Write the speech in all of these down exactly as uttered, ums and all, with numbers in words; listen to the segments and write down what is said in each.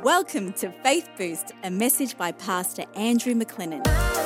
Welcome to Faith Boost, a message by Pastor Andrew McLennan.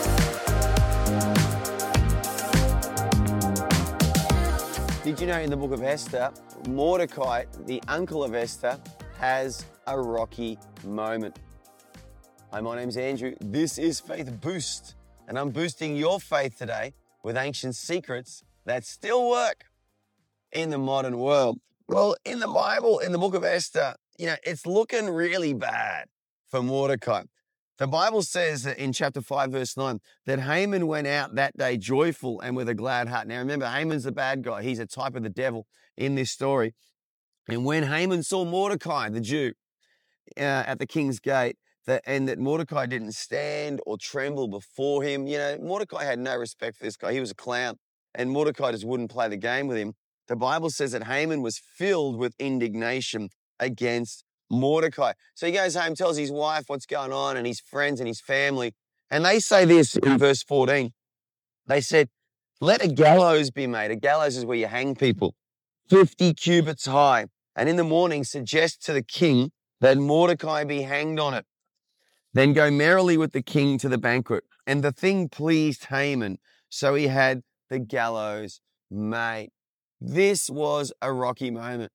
Did you know in the book of Esther, Mordecai, the uncle of Esther, has a rocky moment? Hi, my name's Andrew. This is Faith Boost, and I'm boosting your faith today with ancient secrets that still work in the modern world. Well, in the Bible, in the book of Esther, you know, it's looking really bad for Mordecai. The Bible says that in chapter five, verse nine, that Haman went out that day joyful and with a glad heart. Now remember, Haman's the bad guy. He's a type of the devil in this story. And when Haman saw Mordecai, the Jew, uh, at the king's gate, that, and that Mordecai didn't stand or tremble before him, you know, Mordecai had no respect for this guy. He was a clown, and Mordecai just wouldn't play the game with him. The Bible says that Haman was filled with indignation against Mordecai. So he goes home, tells his wife what's going on and his friends and his family. And they say this in verse fourteen. They said, let a gallows be made. A gallows is where you hang people, fifty cubits high. And in the morning suggest to the king that Mordecai be hanged on it. Then go merrily with the king to the banquet. And the thing pleased Haman, so he had the gallows made. This was a rocky moment.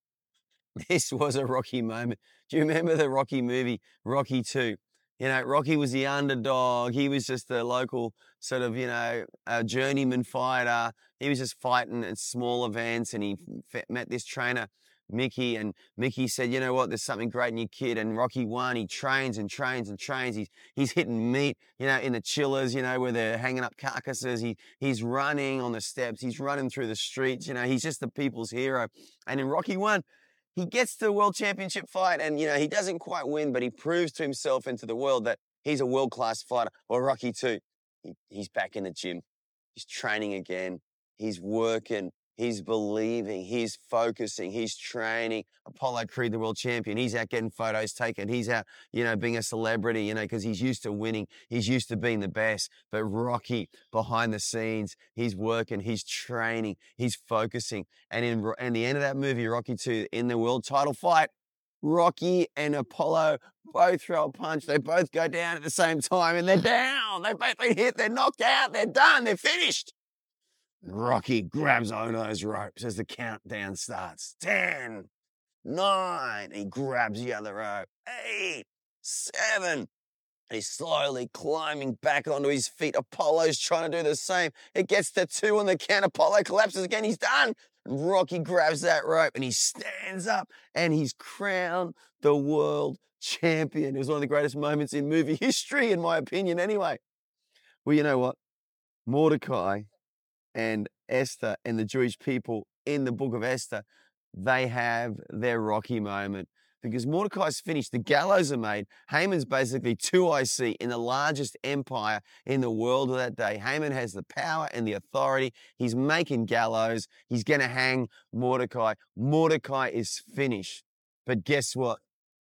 This was a Rocky moment. Do you remember the Rocky movie, Rocky two? You know, Rocky was the underdog. He was just a local sort of, you know, a journeyman fighter. He was just fighting at small events, and he met this trainer, Mickey, and Mickey said, you know what, there's something great in your kid. And Rocky won. He trains and trains and trains. He's, he's hitting meat, you know, in the chillers, you know, where they're hanging up carcasses. He, he's running on the steps. He's running through the streets. You know, he's just the people's hero. And in Rocky one, he gets to the world championship fight, and, you know, he doesn't quite win, but he proves to himself and to the world that he's a world-class fighter. Or Rocky two, he, he's back in the gym. He's training again. He's working. He's believing. He's focusing. He's training. Apollo Creed, the world champion, he's out getting photos taken. He's out, you know, being a celebrity, you know, because he's used to winning. He's used to being the best. But Rocky, behind the scenes, he's working. He's training. He's focusing. And in and the end of that movie, Rocky two, in the world title fight, Rocky and Apollo both throw a punch. They both go down at the same time, and they're down. They both been hit. They're knocked out. They're done. They're finished. Rocky grabs Ono's ropes as the countdown starts. Ten, nine, he grabs the other rope. Eight, seven. He's slowly climbing back onto his feet. Apollo's trying to do the same. It gets to two on the count. Apollo collapses again. He's done. And Rocky grabs that rope and he stands up and he's crowned the world champion. It was one of the greatest moments in movie history, in my opinion, anyway. Well, you know what? Mordecai and Esther and the Jewish people in the book of Esther, they have their rocky moment because Mordecai's finished. The gallows are made. Haman's basically two I C in the largest empire in the world of that day. Haman has the power and the authority. He's making gallows. He's going to hang Mordecai. Mordecai is finished. But guess what?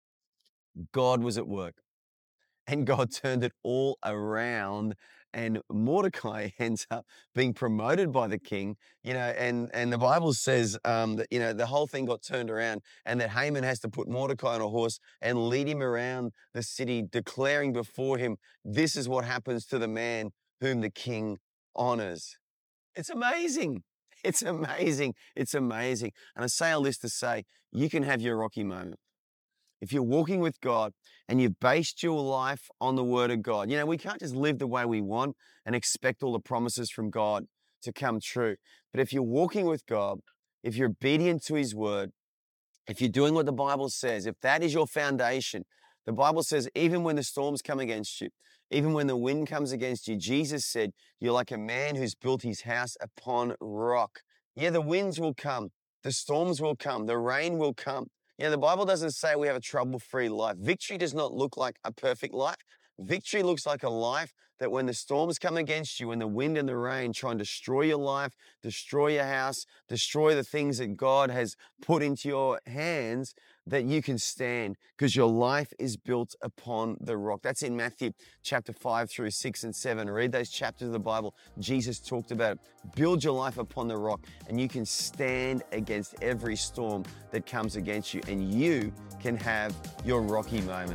God was at work, and God turned it all around. And Mordecai ends up being promoted by the king, you know, and, and the Bible says um, that, you know, the whole thing got turned around, and that Haman has to put Mordecai on a horse and lead him around the city, declaring before him, this is what happens to the man whom the king honors. It's amazing. It's amazing. It's amazing. And I say all this to say, you can have your rocky moment. If you're walking with God and you've based your life on the word of God, you know, we can't just live the way we want and expect all the promises from God to come true. But if you're walking with God, if you're obedient to his word, if you're doing what the Bible says, if that is your foundation, the Bible says, even when the storms come against you, even when the wind comes against you, Jesus said, you're like a man who's built his house upon rock. Yeah, the winds will come, the storms will come, the rain will come. You know, the Bible doesn't say we have a trouble-free life. Victory does not look like a perfect life. Victory looks like a life that when the storms come against you, when the wind and the rain try and destroy your life, destroy your house, destroy the things that God has put into your hands, that you can stand because your life is built upon the rock. That's in Matthew chapter five through six and seven. Read those chapters of the Bible. Jesus talked about it. Build your life upon the rock and you can stand against every storm that comes against you, and you can have your rocky moment.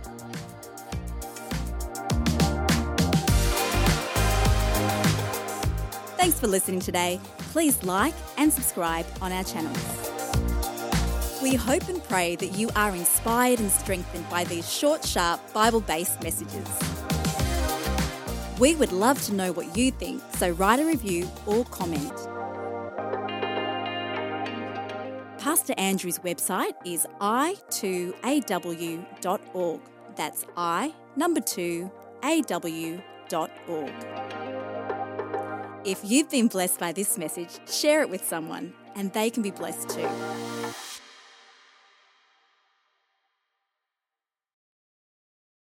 Thanks for listening today. Please like and subscribe on our channels. We hope and pray that you are inspired and strengthened by these short, sharp, Bible-based messages. We would love to know what you think, so write a review or comment. Pastor Andrew's website is i two a w dot org. That's I, number two, A W dot org. If you've been blessed by this message, share it with someone and they can be blessed too.